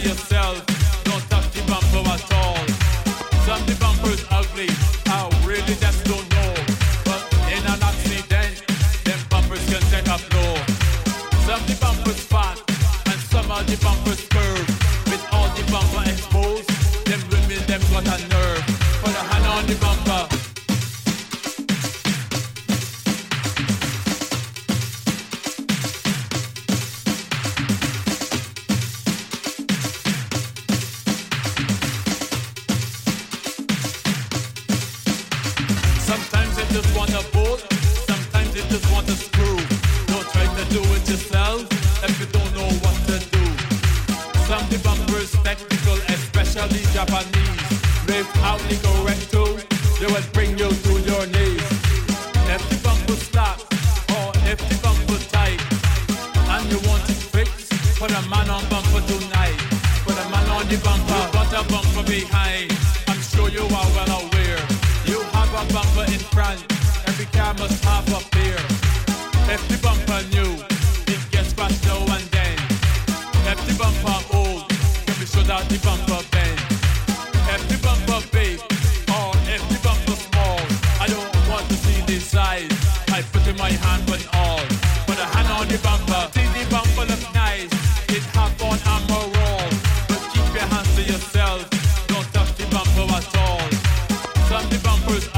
yourself. Don't touch the bumper at all. Some the bumpers ugly, I really just don't know. But in an accident, them bumpers can take a blow. Some the bumpers fat, and some of the bumpers curve. With all the bumper exposed, them women them got a nerve. Put a hand on the bumper. Sometimes they just want a bolt, sometimes they just want a screw. Don't try to do it yourself if you don't know what to do. Some the bumpers technical, especially Japanese. Live out the correct too, they will bring you to your knees. If the bumper slaps, or if the bumper tight, and you want it fixed, put a man on bumper tonight. Put a man on the bumper, got a bumper behind. I'm sure you are well aware. You have a bumper in front, every car must have a pair. If the bumper new, it gets scratched now and then. If the bumper old, can be sure that the bumper bend. If the bumper big, or if the bumper small, I don't want to see the size. I put in my hand on all. Put a hand on the bumper, see the bumper look nice. It have on armor roll, but keep your hands to yourself. Don't touch the bumper at all. Some the bumpers